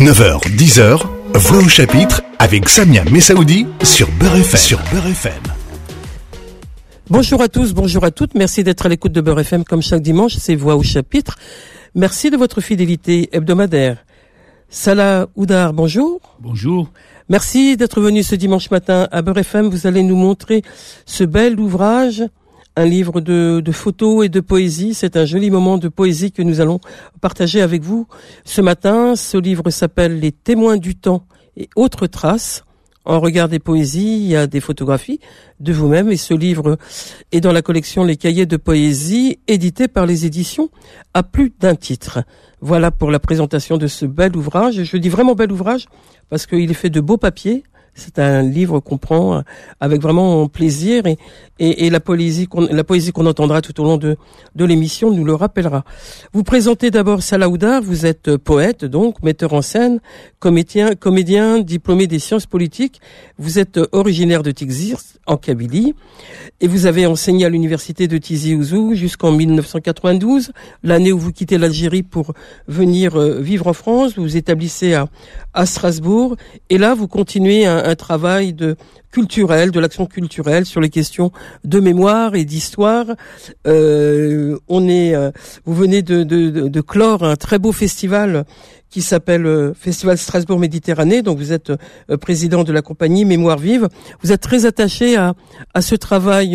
9h, 10h, Voix au chapitre avec Samia Messaoudi sur Beurre FM. Bonjour à tous, bonjour à toutes. Merci d'être à l'écoute de Beurre FM comme chaque dimanche. C'est Voix au chapitre. Merci de votre fidélité hebdomadaire. Salah Oudar, bonjour. Bonjour. Merci d'être venu ce dimanche matin à Beurre FM. Vous allez nous montrer ce bel ouvrage, un livre de photos et de poésie. C'est un joli moment de poésie que nous allons partager avec vous ce matin. Ce livre s'appelle Les témoins du temps et autres traces. En regard des poésies, il y a des photographies de vous-même et ce livre est dans la collection Les Cahiers de poésie, édité par les éditions à plus d'un titre. Voilà pour la présentation de ce bel ouvrage. Je dis vraiment bel ouvrage parce qu'il est fait de beaux papiers. C'est un livre qu'on prend avec vraiment plaisir et la poésie qu'on entendra tout au long de l'émission nous le rappellera. Vous présentez d'abord Salah Oudar, vous êtes poète donc, metteur en scène, comédien, diplômé des sciences politiques. Vous êtes originaire de Tizi en Kabylie et vous avez enseigné à l'université de Tizi Ouzou jusqu'en 1992, l'année où vous quittez l'Algérie pour venir vivre en France. Vous vous établissez à Strasbourg et là vous continuez un travail de l'action culturelle sur les questions de mémoire et d'histoire. Vous venez de clore un très beau festival qui s'appelle Festival Strasbourg Méditerranée. Donc vous êtes président de la compagnie Mémoire Vive. Vous êtes très attaché à ce travail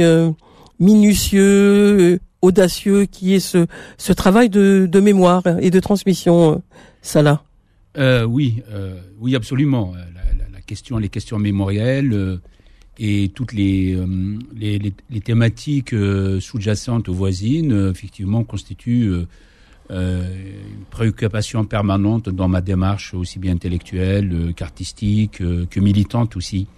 minutieux, audacieux qui est ce travail de mémoire et de transmission. Salah. Oui, absolument. Les questions mémorielles et toutes les thématiques sous-jacentes voisines, effectivement, constituent une préoccupation permanente dans ma démarche, aussi bien intellectuelle qu'artistique, que militante aussi.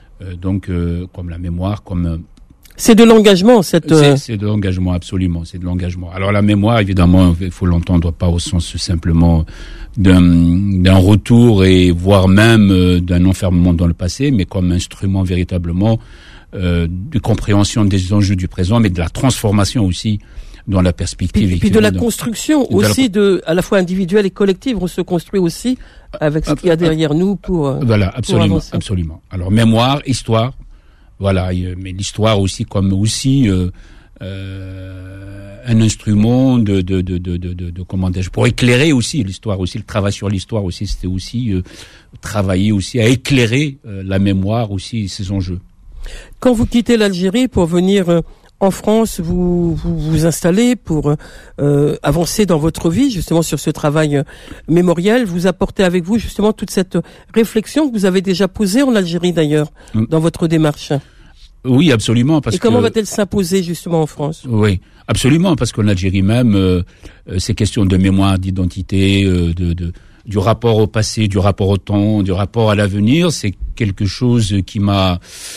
Comme la mémoire, comme... C'est de l'engagement, C'est de l'engagement, absolument, c'est de l'engagement. Alors la mémoire, évidemment, il faut l'entendre pas au sens simplement d'un retour et voire même d'un enfermement dans le passé, mais comme instrument véritablement de compréhension des enjeux du présent, mais de la transformation aussi dans la perspective. Puis de la construction aussi, à la fois individuelle et collective. On se construit aussi avec ce qu'il y a derrière nous pour absolument. Alors mémoire, histoire. Voilà, mais l'histoire aussi comme aussi un instrument de comment dire, pour éclairer aussi l'histoire aussi, le travail sur l'histoire aussi, c'était aussi travailler aussi à éclairer la mémoire aussi, ses enjeux. Quand vous quittez l'Algérie pour venir en France, vous installez pour avancer dans votre vie, justement sur ce travail mémoriel. Vous apportez avec vous justement toute cette réflexion que vous avez déjà posée en Algérie d'ailleurs, dans votre démarche. Oui, absolument. Et comment va-t-elle s'imposer justement en France ? Oui, absolument, parce qu'en Algérie même, ces questions de mémoire, d'identité, du rapport au passé, du rapport au temps, du rapport à l'avenir, c'est quelque chose qui m'a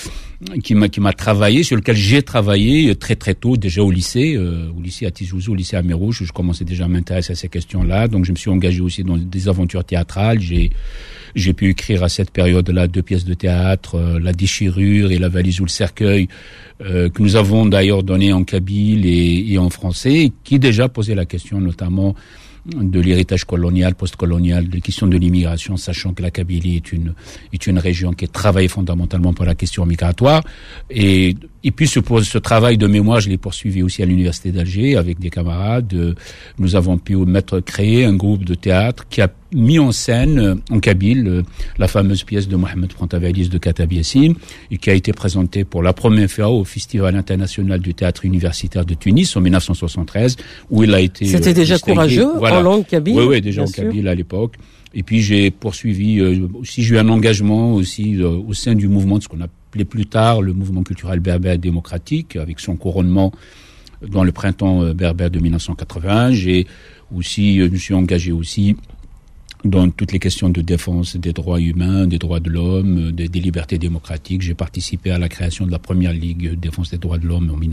travaillé, sur lequel j'ai travaillé très très tôt, déjà au lycée à Tizi Ouzou, au lycée à Mérouge. Je commençais déjà à m'intéresser à ces questions-là, donc je me suis engagé aussi dans des aventures théâtrales. J'ai pu écrire à cette période-là 2 pièces de théâtre, La Déchirure et La Valise ou le Cercueil, que nous avons d'ailleurs donné en kabyle et en français, qui déjà posaient la question notamment de l'héritage colonial, post-colonial, de la question de l'immigration, sachant que la Kabylie est une région qui est travaillée fondamentalement pour la question migratoire. Et puis ce travail de mémoire, je l'ai poursuivi aussi à l'université d'Alger avec des camarades. Nous avons pu créer un groupe de théâtre qui a mis en scène en kabyle la fameuse pièce de Mohamed Frontavalis de Katab Yassine et qui a été présentée pour la première fois au Festival international du théâtre universitaire de Tunis en 1973 où il a été C'était déjà courageux, voilà. En langue kabyle. Oui, déjà en kabyle à l'époque. Et puis j'ai poursuivi aussi, j'ai eu un engagement aussi au sein du mouvement de ce qu'on appelait plus tard le mouvement culturel berbère démocratique avec son couronnement dans le printemps berbère de 1980. Je me suis engagé aussi dans toutes les questions de défense des droits humains, des droits de l'homme, des libertés démocratiques. J'ai participé à la création de la première Ligue de défense des droits de l'homme en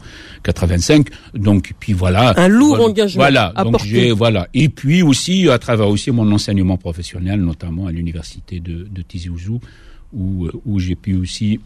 1985. Donc, puis voilà. Un lourd engagement. Voilà. Donc voilà. Et puis aussi, à travers aussi mon enseignement professionnel, notamment à l'université de Tizi Ouzou, où j'ai pu aussi,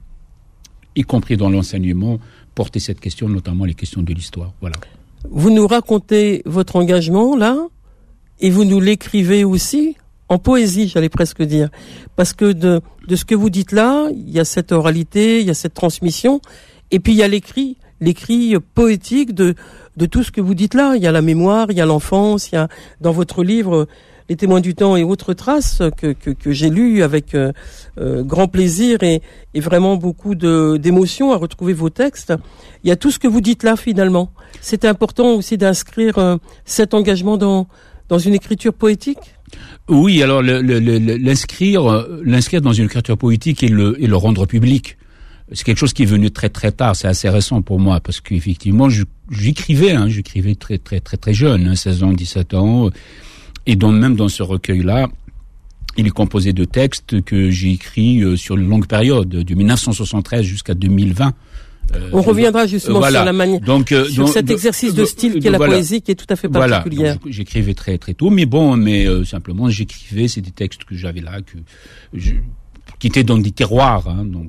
y compris dans l'enseignement, porter cette question, notamment les questions de l'histoire. Voilà. Vous nous racontez votre engagement, là? Et vous nous l'écrivez aussi en poésie, j'allais presque dire, parce que de ce que vous dites là, il y a cette oralité, il y a cette transmission, et puis il y a l'écrit poétique de tout ce que vous dites là. Il y a la mémoire, il y a l'enfance, il y a dans votre livre Les témoins du temps et autres traces que j'ai lu avec grand plaisir et vraiment beaucoup d'émotions à retrouver vos textes. Il y a tout ce que vous dites là finalement. C'est important aussi d'inscrire cet engagement dans une écriture poétique. Oui, alors l'inscrire dans une écriture poétique et le rendre public. C'est quelque chose qui est venu très très tard, c'est assez récent pour moi parce qu'effectivement j'écrivais très très très très jeune, 16 ans, 17 ans, et donc même dans ce recueil-là, il est composé de textes que j'ai écrits sur une longue période, de 1973 jusqu'à 2020. On reviendra justement sur la manière, sur cet exercice de style qu'est la poésie, qui est tout à fait particulière. Donc, j'écrivais très très tôt, mais simplement j'écrivais, c'est des textes que j'avais là, qui étaient dans des tiroirs,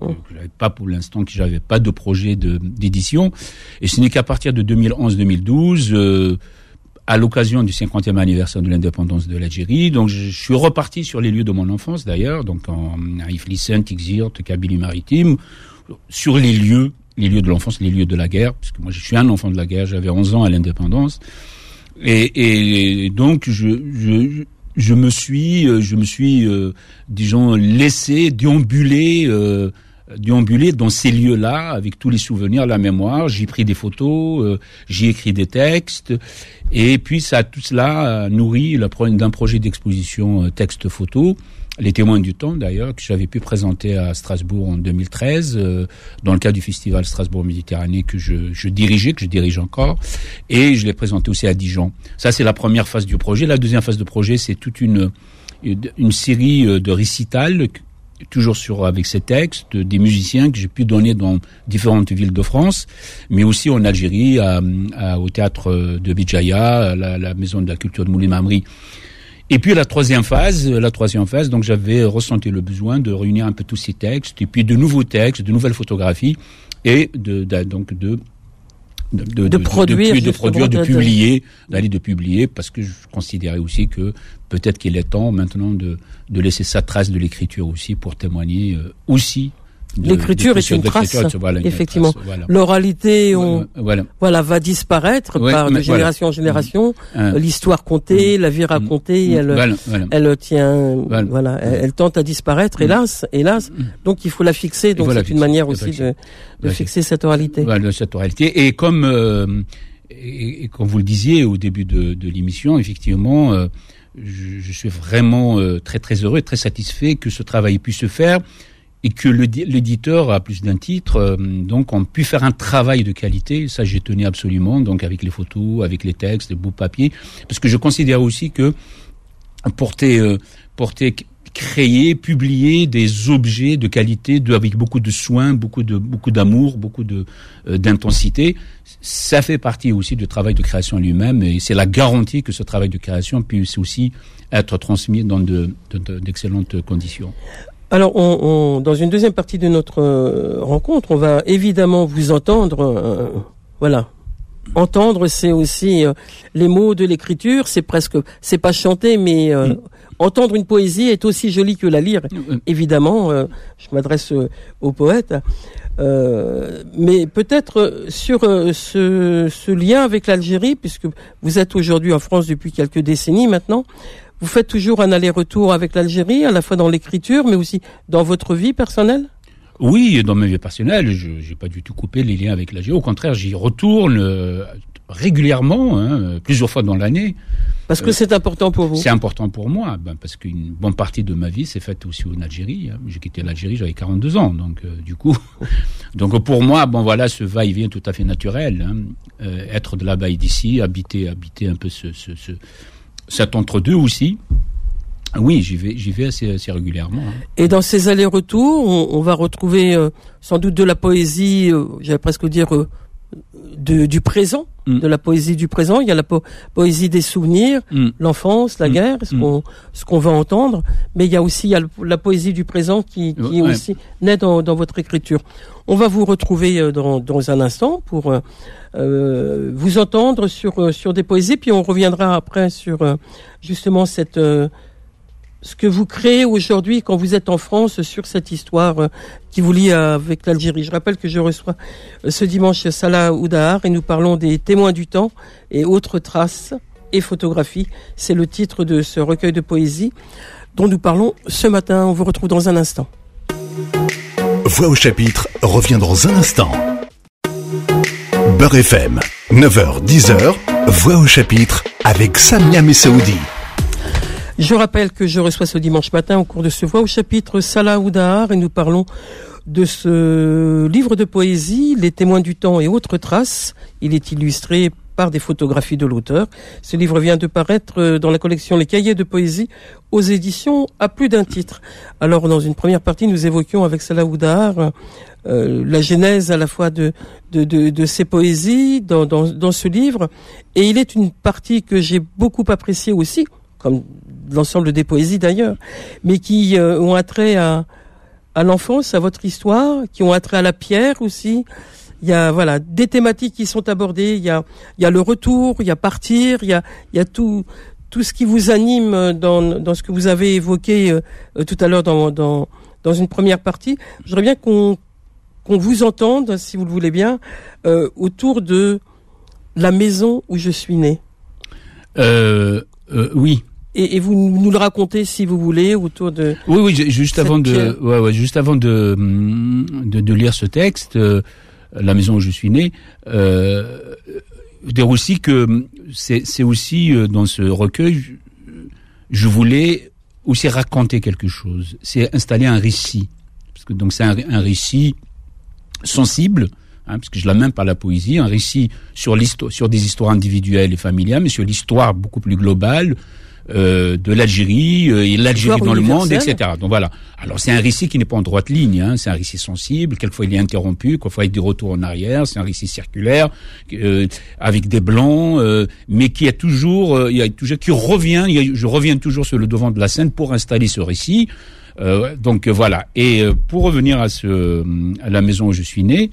que j'avais pas de projet d'édition, et ce n'est qu'à partir de 2011-2012, à l'occasion du 50e anniversaire de l'indépendance de l'Algérie, donc je suis reparti sur les lieux de mon enfance d'ailleurs, donc à Iflissène, Tixirt, Kabylie-Maritime, sur les lieux de l'enfance, les lieux de la guerre, parce que moi je suis un enfant de la guerre, j'avais 11 ans à l'indépendance, et donc je me suis disons laissé déambuler dans ces lieux-là avec tous les souvenirs, la mémoire. J'ai pris des photos, j'ai écrit des textes, et puis tout cela nourrit d'un projet d'exposition texte-photo, Les témoins du temps d'ailleurs, que j'avais pu présenter à Strasbourg en 2013 dans le cadre du festival Strasbourg Méditerranée que je dirige encore, et je l'ai présenté aussi à Dijon. Ça c'est la première phase du projet. La deuxième phase de projet, c'est toute une série de récitals, toujours avec ces textes, des musiciens que j'ai pu donner dans différentes villes de France, mais aussi en Algérie, au théâtre de Béjaïa, la maison de la culture de Moulay Mamri. Et puis la troisième phase, donc j'avais ressenti le besoin de réunir un peu tous ces textes, et puis de nouveaux textes, de nouvelles photographies, et de publier, parce que je considérais aussi que peut-être qu'il est temps maintenant de laisser sa trace de l'écriture aussi pour témoigner aussi. L'écriture est une trace, effectivement. L'oralité, va disparaître de génération en génération. L'histoire contée, la vie racontée, elle tente à disparaître, hélas. Donc il faut la fixer. Donc c'est une manière aussi de fixer cette oralité. Voilà, cette oralité. Et comme vous le disiez au début de l'émission, effectivement, je suis vraiment très très heureux et très satisfait que ce travail puisse se faire. Et que l'éditeur, à plus d'un titre, donc, ont pu faire un travail de qualité. Ça, j'y tenais absolument, donc, avec les photos, avec les textes, les bouts de papier. Parce que je considère aussi que créer, publier des objets de qualité, avec beaucoup de soin, beaucoup d'amour, beaucoup d'intensité, ça fait partie aussi du travail de création lui-même. Et c'est la garantie que ce travail de création puisse aussi être transmis dans d'excellentes conditions. Alors, dans une deuxième partie de notre rencontre, on va évidemment vous entendre. Entendre, c'est aussi les mots de l'écriture. C'est pas chanter, mais entendre une poésie est aussi joli que la lire. Évidemment, je m'adresse aux poètes. Mais peut-être sur ce lien avec l'Algérie, puisque vous êtes aujourd'hui en France depuis quelques décennies maintenant. Vous faites toujours un aller-retour avec l'Algérie, à la fois dans l'écriture, mais aussi dans votre vie personnelle ? Oui, dans ma vie personnelle, je n'ai pas du tout coupé les liens avec l'Algérie. Au contraire, j'y retourne régulièrement, plusieurs fois dans l'année. Parce que c'est important pour vous ? C'est important pour moi, parce qu'une bonne partie de ma vie s'est faite aussi en Algérie. J'ai quitté l'Algérie, j'avais 42 ans, donc du coup... Donc pour moi, ce va-et-vient tout à fait naturel. Être de là-bas et d'ici, habiter un peu cet entre-deux aussi. Oui, j'y vais assez régulièrement. Et dans ces allers-retours, on va retrouver sans doute de la poésie, j'allais presque dire du présent, de la poésie du présent. Il y a la poésie des souvenirs, l'enfance, la guerre, ce qu'on va entendre. Mais il y a aussi la poésie du présent qui aussi naît dans votre écriture. On va vous retrouver dans un instant pour vous entendre sur des poésies, puis on reviendra après sur justement ce que vous créez aujourd'hui quand vous êtes en France sur cette histoire qui vous lie avec l'Algérie. Je rappelle que je reçois ce dimanche Salah Oudahar et nous parlons des témoins du temps et autres traces et photographies. C'est le titre de ce recueil de poésie dont nous parlons ce matin. On vous retrouve dans un instant. Voix au chapitre revient dans un instant. Beurre FM, 9h-10h, Voix au chapitre avec Samia Messaoudi. Je rappelle que je reçois ce dimanche matin au cours de ce Voix au chapitre Salah Oudahar et nous parlons de ce livre de poésie, Les témoins du temps et autres traces. Il est illustré par des photographies de l'auteur. Ce livre vient de paraître dans la collection Les Cahiers de poésie aux éditions à plus d'un titre. Alors, dans une première partie, nous évoquions avec Salah Oudahar la genèse à la fois de ces poésies dans ce livre. Et il est une partie que j'ai beaucoup appréciée aussi, comme l'ensemble des poésies d'ailleurs, mais qui ont attrait à l'enfance, à votre histoire, qui ont attrait à la pierre aussi. Il y a des thématiques qui sont abordées. Il y a le retour, il y a partir, il y a tout ce qui vous anime dans ce que vous avez évoqué tout à l'heure dans une première partie. Je voudrais bien qu'on vous entende, si vous le voulez bien, autour de la maison où je suis né. Oui. Et vous nous le racontez si vous voulez autour de. Oui, juste avant de lire ce texte, la maison où je suis né, dire aussi que c'est aussi dans ce recueil, je voulais aussi raconter quelque chose. C'est installer un récit, parce que donc c'est un récit sensible. Parce que je l'amène par la poésie, un récit sur des histoires individuelles et familiales, mais sur l'histoire beaucoup plus globale de l'Algérie et l'Algérie dans le monde, etc. Donc voilà. Alors c'est un récit qui n'est pas en droite ligne, c'est un récit sensible. Quelquefois il est interrompu, quelquefois il y a des retours en arrière. C'est un récit circulaire avec des blancs, mais qui qui revient. Je reviens toujours sur le devant de la scène pour installer ce récit. Donc voilà. Et pour revenir à la maison où je suis né.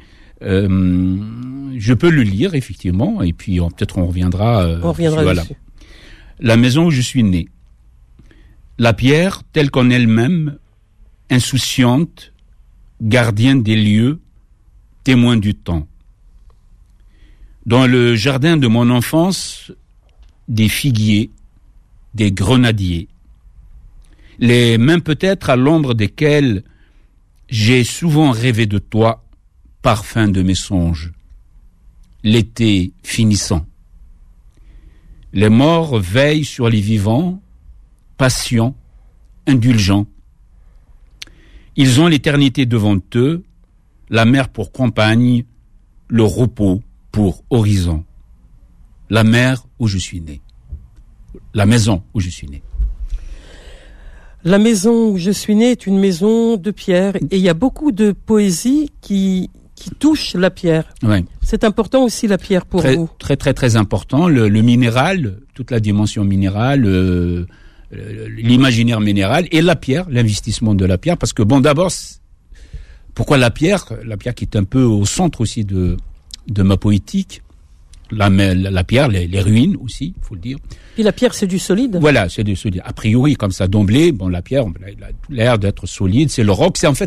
Je peux le lire effectivement et puis peut-être on reviendra dessus. La maison où je suis né. La pierre telle qu'en elle-même, insouciante, gardienne des lieux, témoin du temps. Dans le jardin de mon enfance, des figuiers, des grenadiers, les mains peut-être à l'ombre desquelles j'ai souvent rêvé de toi, parfum de mes songes, l'été finissant. Les morts veillent sur les vivants, patients, indulgents. Ils ont l'éternité devant eux, la mer pour compagne, le repos pour horizon. La mer où je suis né. La maison où je suis né. La maison où je suis né est une maison de pierre et il y a beaucoup de poésie qui touche la pierre. Ouais. C'est important aussi la pierre pour vous. Très très très important. Le minéral, toute la dimension minérale, l'imaginaire minéral et la pierre, l'investissement de la pierre. Parce que d'abord, pourquoi la pierre qui est un peu au centre aussi de ma poétique. La pierre, les ruines aussi, il faut le dire. Puis la pierre, c'est du solide. Voilà, c'est du solide. A priori, comme ça d'emblée, la pierre, elle a l'air d'être solide. C'est le roc, c'est en fait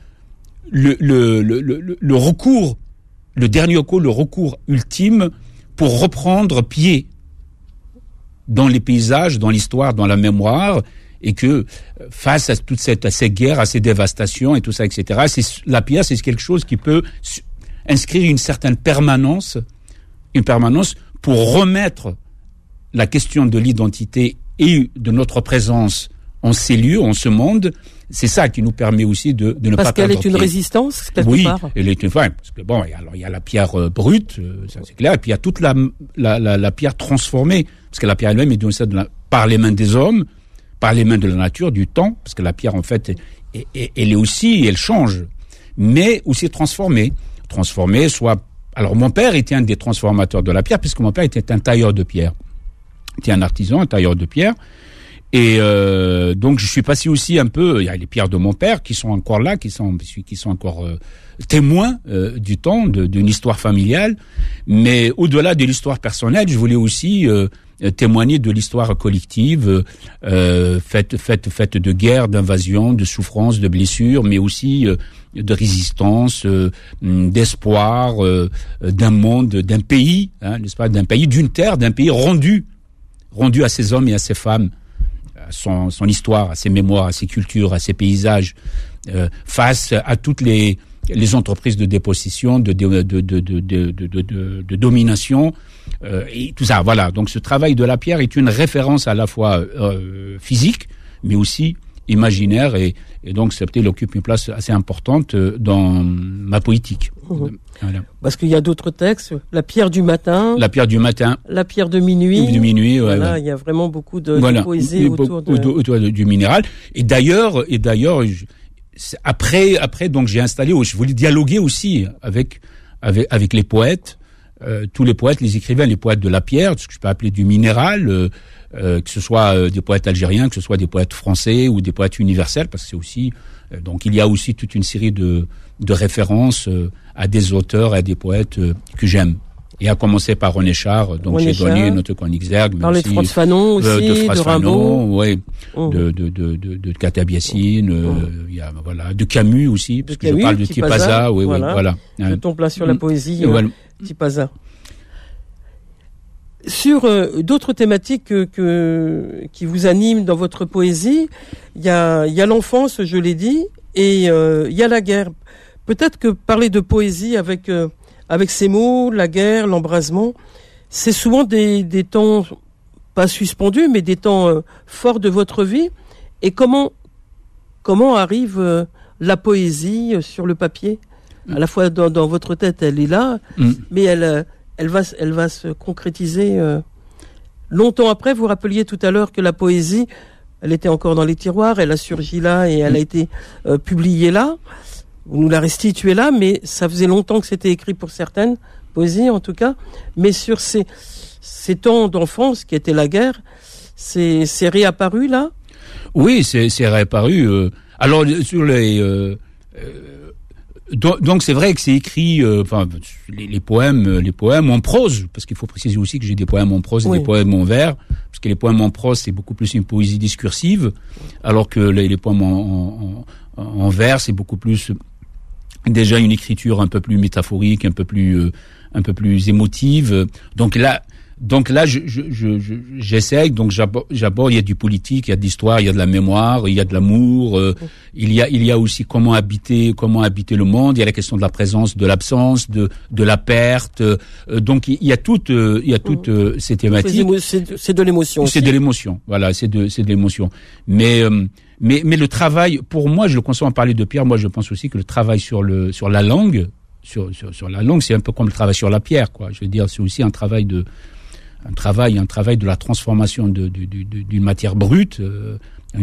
le recours, le dernier recours, le recours ultime pour reprendre pied dans les paysages, dans l'histoire, dans la mémoire, et que face à toute à ces guerres, à ces dévastations et tout ça, etc. La pierre, c'est quelque chose qui peut inscrire une certaine permanence pour remettre la question de l'identité et de notre présence en ces lieux, en ce monde. C'est ça qui nous permet aussi de ne pas perdre pied. Parce qu'elle est une résistance, quelque part. Oui, elle est une parce que alors il y a la pierre brute, ça c'est clair, et puis il y a toute la pierre transformée, parce que la pierre elle-même est donnée par les mains des hommes, par les mains de la nature, du temps, parce que la pierre en fait, elle est aussi, elle change, mais aussi transformée, soit. Alors mon père était un des transformateurs de la pierre, puisque mon père était un tailleur de pierre, était un artisan, un tailleur de pierre. Et donc je suis passé aussi un peu. Il y a les pierres de mon père qui sont encore là, qui sont encore témoins du temps d'une histoire familiale. Mais au-delà de l'histoire personnelle, je voulais aussi témoigner de l'histoire collective, faite de guerre, d'invasion, de souffrance, de blessures, mais aussi de résistance, d'espoir, d'un monde, d'un pays, n'est-ce pas, d'un pays, d'une terre, d'un pays rendu à ses hommes et à ses femmes, à son histoire, à ses mémoires, à ses cultures, à ses paysages, face à toutes les entreprises de dépossession, de domination, et tout ça. Voilà. Donc ce travail de la pierre est une référence à la fois physique, mais aussi imaginaire, et donc il occupe une place assez importante dans ma poétique. Voilà. Parce qu'il y a d'autres textes, la pierre du matin, la pierre du matin, la pierre de minuit. Voilà, il y a vraiment beaucoup de poésie autour du minéral. Et d'ailleurs, après, donc j'ai installé, je voulais dialoguer aussi avec les poètes, tous les poètes, les écrivains, les poètes de la pierre, ce que je peux appeler du minéral, que ce soit des poètes algériens, que ce soit des poètes français ou des poètes universels, parce que c'est aussi, donc il y a aussi toute une série de références à des auteurs et à des poètes que j'aime. Et à commencer par René Char, donc j'ai donné notre chronique Zergue, mais aussi de Frantz Fanon aussi, de Rimbaud, de Khatab Yassine, il y a de Camus aussi, parce que je parle de Tipaza, voilà. Je tombe là sur la poésie, Tipaza. Sur d'autres thématiques qui vous animent dans votre poésie, il y a l'enfance, je l'ai dit, et il y a la guerre. Peut-être que parler de poésie avec ces mots, la guerre, l'embrasement, c'est souvent des temps pas suspendus, mais des temps forts de votre vie. Et comment arrive la poésie sur le papier? À la fois dans votre tête, elle est là, mais elle va se concrétiser longtemps après. Vous rappeliez tout à l'heure que la poésie, elle était encore dans les tiroirs, elle a surgi là et elle a été publiée là. Vous nous la restituez là, mais ça faisait longtemps que c'était écrit pour certaines poésies en tout cas. Mais sur ces temps d'enfance qui était la guerre, c'est réapparu là? Oui, c'est réapparu. Alors sur les donc c'est vrai que c'est écrit, les poèmes en prose, parce qu'il faut préciser aussi que j'ai des poèmes en prose et des poèmes en vers, parce que les poèmes en prose c'est beaucoup plus une poésie discursive, alors que les poèmes en vers c'est beaucoup plus déjà une écriture un peu plus métaphorique, un peu plus émotive. Donc là, j'essaye. Donc j'aborde. Il y a du politique, il y a de l'histoire, il y a de la mémoire, il y a de l'amour. Il y a aussi comment habiter le monde. Il y a la question de la présence, de l'absence, de la perte. Donc il y a toutes ces thématiques. C'est de l'émotion. C'est de l'émotion. Voilà, c'est de l'émotion. Mais le travail, pour moi, je le conçois en parler de pierre. Moi, je pense aussi que le travail sur la langue, sur la langue, c'est un peu comme le travail sur la pierre, quoi. Je veux dire, c'est aussi un travail de la transformation d'une matière brute à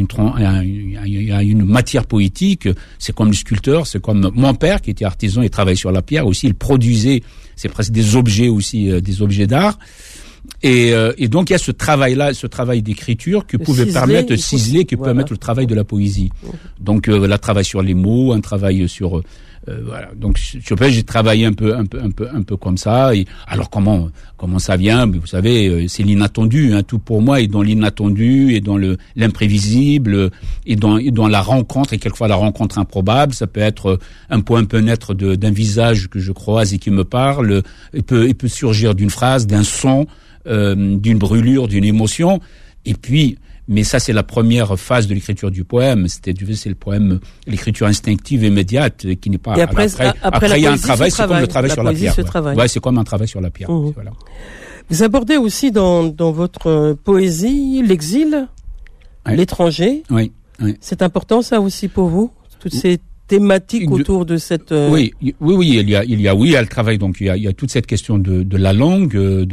une matière poétique. C'est comme le sculpteur, c'est comme mon père qui était artisan et travaillait sur la pierre aussi. Il produisait, c'est presque des objets aussi, des objets d'art. Et donc il y a ce travail d'écriture que pouvait permettre de ciseler, qui peut permettre le travail de la poésie. Donc là, travail sur les mots, un travail sur voilà. Donc j'ai travaillé un peu comme ça. Et alors comment ça vient? Vous savez, c'est l'inattendu. Tout pour moi est dans l'inattendu et dans l'imprévisible et dans la rencontre, et quelquefois la rencontre improbable. Ça peut être un poème peut naître d'un visage que je croise et qui me parle. Il peut surgir d'une phrase, d'un son, d'une brûlure, d'une émotion. Et puis, mais ça, c'est la première phase de l'écriture du poème. C'est le poème, l'écriture instinctive immédiate, qui n'est pas. Et après, il y a un travail, c'est comme le travail sur la pierre. Ouais, c'est comme un travail sur la pierre. Voilà. Vous abordez aussi dans votre poésie l'exil, l'étranger. Oui. C'est important, ça aussi pour vous, toutes ces thématiques autour de cette. Oui. Il y a le travail. Donc il y a toute cette question de la langue,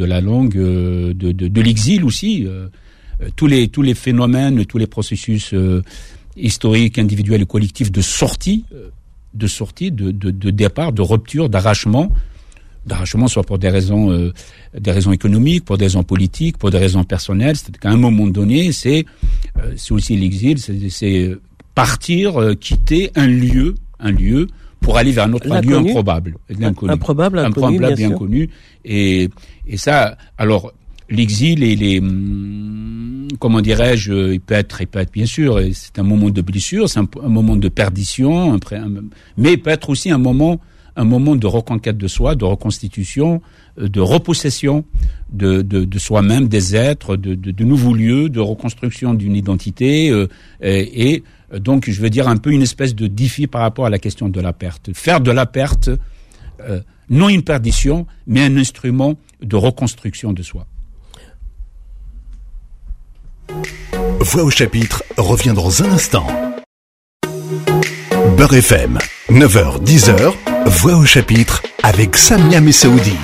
de l'exil aussi. Tous les phénomènes, tous les processus historiques, individuels et collectifs de sortie, de départ, de rupture, d'arrachement, d'arrachement, soit pour des raisons économiques, pour des raisons politiques, pour des raisons personnelles. C'est qu'à un moment donné, c'est aussi l'exil, c'est partir, quitter un lieu pour aller vers un autre lieu improbable, improbable, bien connu. Et ça, alors l'exil et comment dirais-je, il peut être bien sûr, c'est un moment de blessure, c'est un moment de perdition, mais il peut être aussi un moment de reconquête de soi, de reconstitution, de repossession de soi-même, des êtres, de nouveaux lieux, de reconstruction d'une identité, et donc je veux dire un peu une espèce de défi par rapport à la question de la perte. Faire de la perte, non une perdition, mais un instrument de reconstruction de soi. Voix au chapitre revient dans un instant. Beurre FM, 9h-10h, Voix au chapitre avec Samia Messaoudi.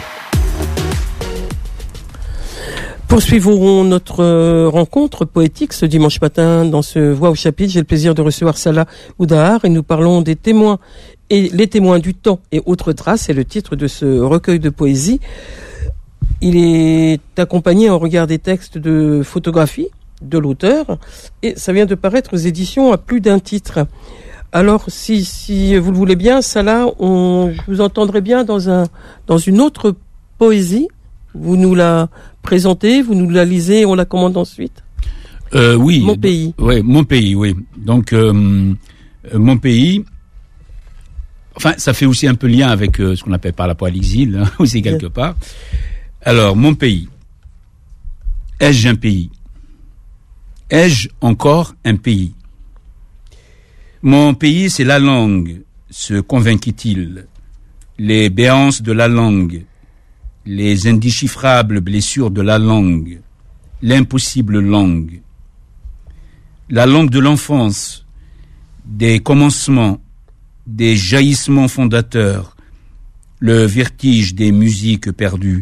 Poursuivons notre rencontre poétique ce dimanche matin dans ce Voix au chapitre. J'ai le plaisir de recevoir Salah Oudahar et nous parlons des témoins et les témoins du temps et autres traces. C'est le titre de ce recueil de poésie. Il est accompagné en regard des textes de photographies de l'auteur et ça vient de paraître aux éditions à plus d'un titre. Alors, si vous le voulez bien, Salah, je vous entendrai bien dans une autre poésie. Vous nous la présentez, vous nous la lisez et on la commande ensuite. Oui. Mon pays. Oui, mon pays, oui. Donc, mon pays, enfin, ça fait aussi un peu lien avec ce qu'on appelle par rapport à l'exil, hein, aussi quelque part. Alors, mon pays. Ai-je un pays? Ai-je encore un pays? Mon pays, c'est la langue, se convainquit-il. Les béances de la langue, les indéchiffrables blessures de la langue, l'impossible langue. La langue de l'enfance, des commencements, des jaillissements fondateurs, le vertige des musiques perdues.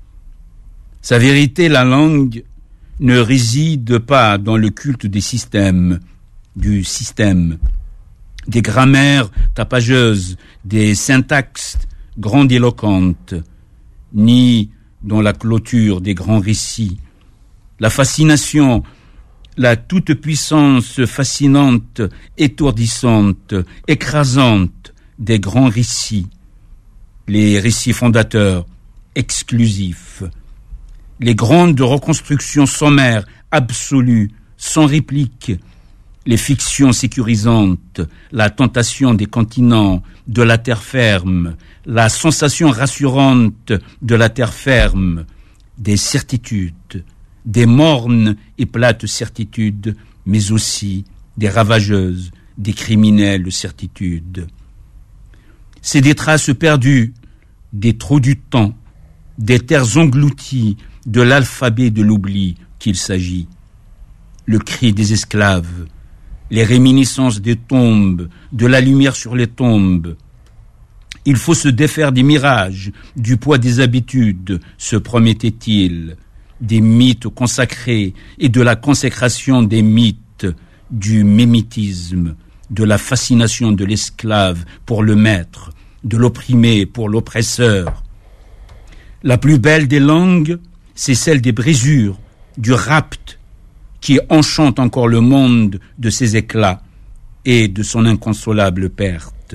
Sa vérité, la langue, ne réside pas dans le culte des systèmes, du système, des grammaires tapageuses, des syntaxes grandiloquentes, ni dans la clôture des grands récits. La fascination, la toute-puissance fascinante, étourdissante, écrasante des grands récits, les récits fondateurs, exclusifs, les grandes reconstructions sommaires, absolues, sans réplique, les fictions sécurisantes, la tentation des continents, de la terre ferme, la sensation rassurante de la terre ferme, des certitudes, des mornes et plates certitudes, mais aussi des ravageuses, des criminelles certitudes. C'est des traces perdues, des trous du temps, des terres englouties, de l'alphabet de l'oubli qu'il s'agit. Le cri des esclaves, les réminiscences des tombes, de la lumière sur les tombes. Il faut se défaire des mirages, du poids des habitudes, se promettait-il, des mythes consacrés et de la consécration des mythes, du mimétisme, de la fascination de l'esclave pour le maître, de l'opprimé pour l'oppresseur. La plus belle des langues, c'est celle des brisures, du rapt, qui enchante encore le monde de ses éclats et de son inconsolable perte.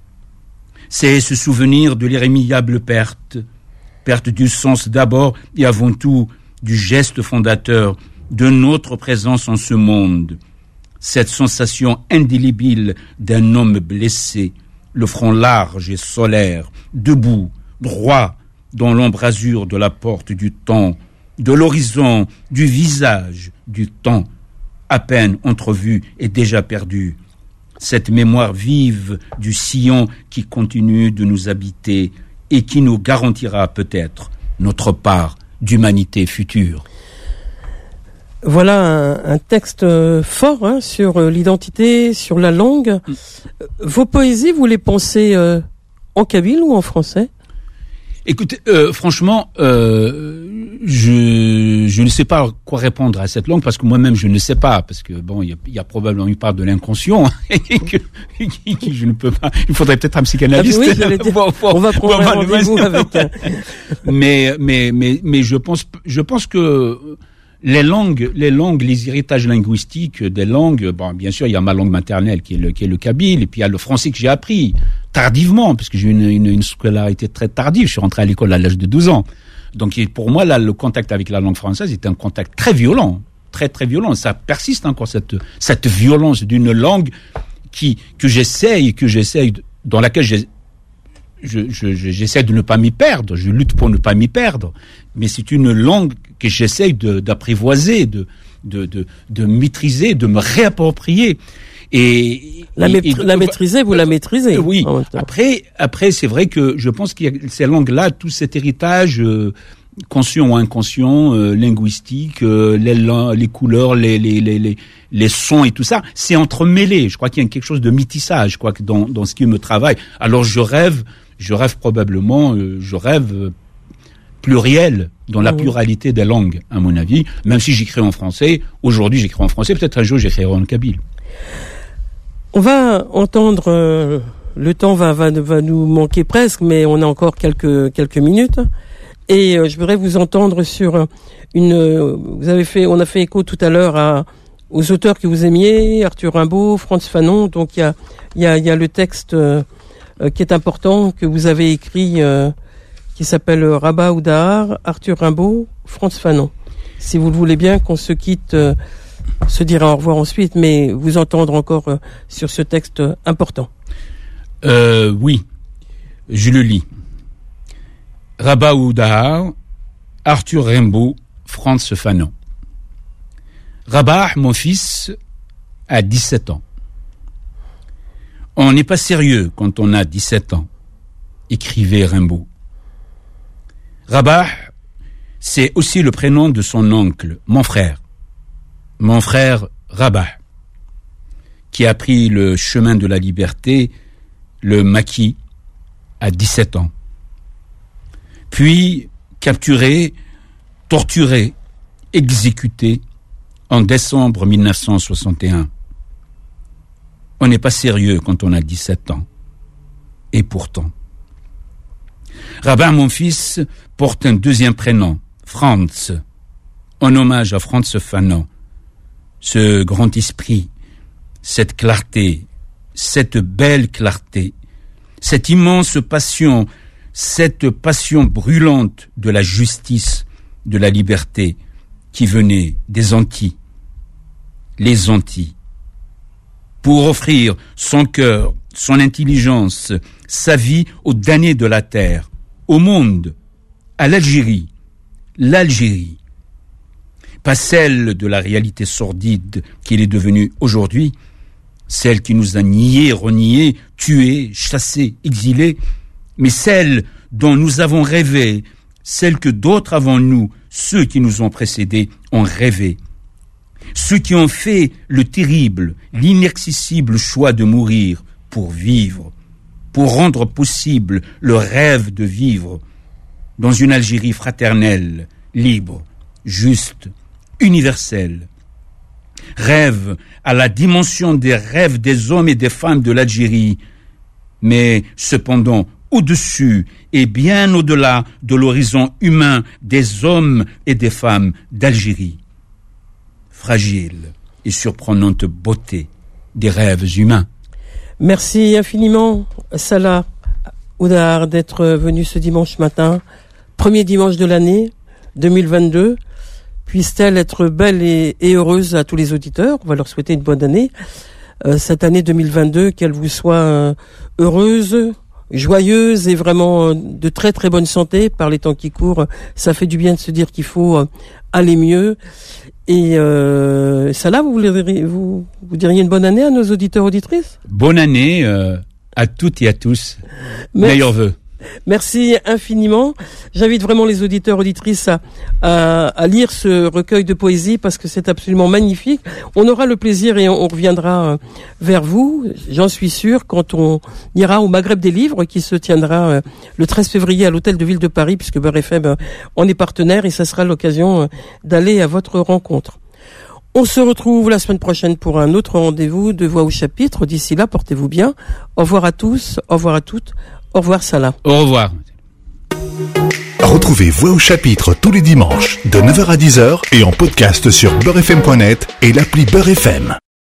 C'est ce souvenir de l'irrémédiable perte du sens d'abord et avant tout du geste fondateur de notre présence en ce monde, cette sensation indélébile d'un homme blessé, le front large et solaire, debout, droit, dans l'embrasure de la porte du temps, de l'horizon, du visage, du temps, à peine entrevu et déjà perdu. Cette mémoire vive du sillon qui continue de nous habiter et qui nous garantira peut-être notre part d'humanité future. Voilà un texte fort sur l'identité, sur la langue. Vos poésies, vous les pensez en kabyle ou en français ? Écoutez, franchement, Je ne sais pas quoi répondre à cette langue parce que moi-même je ne sais pas, parce que bon, il y a probablement une part de l'inconscient que je ne peux pas. Il faudrait peut-être un psychanalyste. Ah oui, on va prendre un rendez-vous avec. Mais je pense que les langues, les héritages linguistiques des langues, bon, bien sûr, il y a ma langue maternelle qui est le kabyle, et puis il y a le français que j'ai appris tardivement, parce que j'ai eu une scolarité très tardive. Je suis rentré à l'école à l'âge de 12 ans. Donc, pour moi, là, le contact avec la langue française était un contact très violent, très, très violent. Ça persiste encore, cette violence d'une langue dans laquelle j'essaie de ne pas m'y perdre. Je lutte pour ne pas m'y perdre. Mais c'est une langue que j'essaie d'apprivoiser, de maîtriser, de me réapproprier. Et la maîtriser, vous la maîtrisez. Oui. Après, c'est vrai que je pense qu'il y a ces langues-là, tout cet héritage conscient ou inconscient, linguistique, les couleurs, les sons et tout ça, c'est entremêlé. Je crois qu'il y a quelque chose de métissage, quoi, dans ce qui me travaille. Alors je rêve probablement, pluriel, dans la pluralité des langues, à mon avis. Même si j'écris en français, aujourd'hui j'écris en français, peut-être un jour j'écrirai en kabyle. On va entendre, le temps va nous manquer presque, mais on a encore quelques minutes. Et je voudrais vous entendre sur on a fait écho tout à l'heure aux auteurs que vous aimiez, Arthur Rimbaud, Frantz Fanon. Donc il y a le texte qui est important que vous avez écrit, qui s'appelle Rabat ou Dahar, Arthur Rimbaud, Frantz Fanon. Si vous le voulez bien, qu'on se quitte, se dira au revoir ensuite, mais vous entendre encore sur ce texte important. Oui, je le lis. Rabat ou Dahar, Arthur Rimbaud, Frantz Fanon. Rabat, mon fils, a 17 ans. On n'est pas sérieux quand on a 17 ans, écrivait Rimbaud. Rabat, c'est aussi le prénom de son oncle, mon frère Rabat, qui a pris le chemin de la liberté, le maquis, à 17 ans. Puis capturé, torturé, exécuté en décembre 1961. On n'est pas sérieux quand on a 17 ans. Et pourtant. Rabat, mon fils, porte un deuxième prénom, Frantz, en hommage à Frantz Fanon. Ce grand esprit, cette clarté, cette belle clarté, cette immense passion, cette passion brûlante de la justice, de la liberté, qui venait des Antilles, les Antilles, pour offrir son cœur, son intelligence, sa vie aux damnés de la terre, au monde, à l'Algérie, pas celle de la réalité sordide qu'il est devenu aujourd'hui, celle qui nous a niés, reniés, tués, chassés, exilés, mais celle dont nous avons rêvé, celle que d'autres avant nous, ceux qui nous ont précédés, ont rêvé. Ceux qui ont fait le terrible, l'inaccessible choix de mourir pour vivre, pour rendre possible le rêve de vivre dans une Algérie fraternelle, libre, juste, universelle. Rêve à la dimension des rêves des hommes et des femmes de l'Algérie, mais cependant au-dessus et bien au-delà de l'horizon humain des hommes et des femmes d'Algérie. Fragile et surprenante beauté des rêves humains. Merci infiniment, Salah Oudahar, d'être venu ce dimanche matin, premier dimanche de l'année 2022. Puisse-t-elle être belle et heureuse à tous les auditeurs. On va leur souhaiter une bonne année. Cette année 2022, qu'elle vous soit heureuse, joyeuse et vraiment de très très bonne santé par les temps qui courent. Ça fait du bien de se dire qu'il faut aller mieux. Et Salah, vous diriez une bonne année à nos auditeurs auditrices ? Bonne année à toutes et à tous. Meilleurs vœux. Merci infiniment. J'invite vraiment les auditeurs, auditrices à lire ce recueil de poésie parce que c'est absolument magnifique. On aura le plaisir et on reviendra vers vous, j'en suis sûr, quand on ira au Maghreb des livres qui se tiendra le 13 février à l'Hôtel de Ville de Paris, puisque Beurre FM en est partenaire et ça sera l'occasion d'aller à votre rencontre. On se retrouve la semaine prochaine pour un autre rendez-vous de Voix au chapitre. D'ici là, portez-vous bien. Au revoir à tous, au revoir à toutes. Au revoir Salah. Au revoir. Retrouvez Voix au chapitre tous les dimanches de 9h à 10h et en podcast sur beurrefm.net et l'appli Beurre FM.